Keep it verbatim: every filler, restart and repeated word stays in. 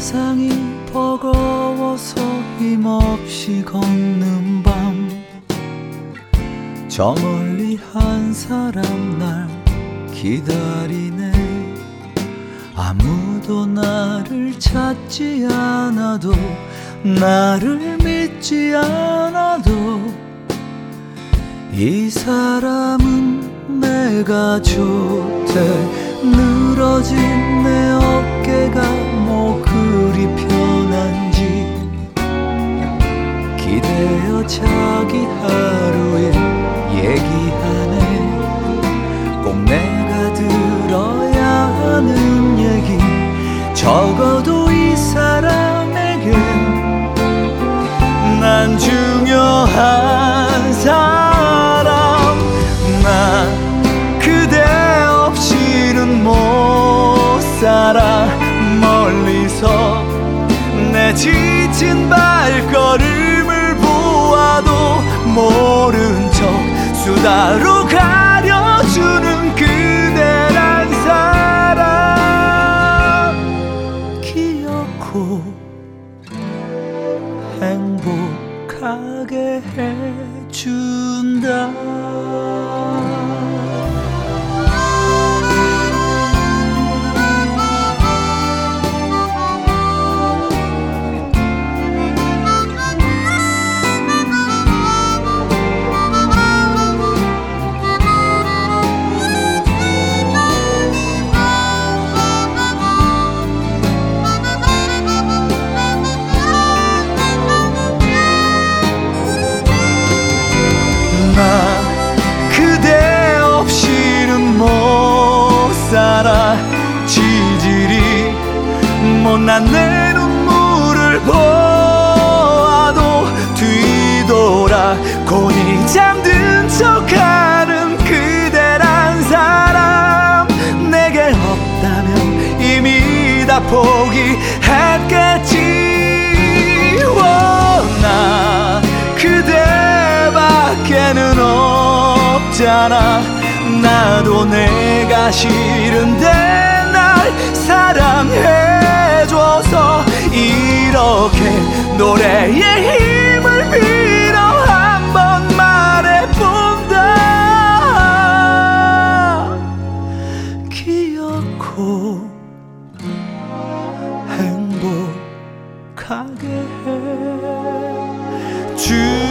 세상이 버거워서 힘없이 걷는 밤, 저 멀리 한 사람 날 기다리네. 아무도 나를 찾지 않아도, 나를 믿지 않아도 이 사람은 내가 좋대. 늘어진 내 어깨가 뭐 그리 편한지 기대어 자기 하루에 얘기하네. 꼭 내가 들어야 하는 얘기, 적어도 이 사람에겐 난 중요한 사람. 난 그대 없이는 못 살아. 멀리서 내 지친 발걸음을 보아도 모른 척 수다로 가려주는 그대란 사람 기억고 행복하게 해준다. 그대 없이는 못 살아. 지질이 못난 내 눈물을 보아도 뒤돌아 곤히 잠든 척하는 그대란 사람. 내게 없다면 이미 다 포기했겠지. 나 그대밖에는 없잖아. 나도 내가 싫은데 날 사랑해줘서 이렇게 노래의 힘을 빌어 한번 말해본다. 기억고 행복하게 해줘.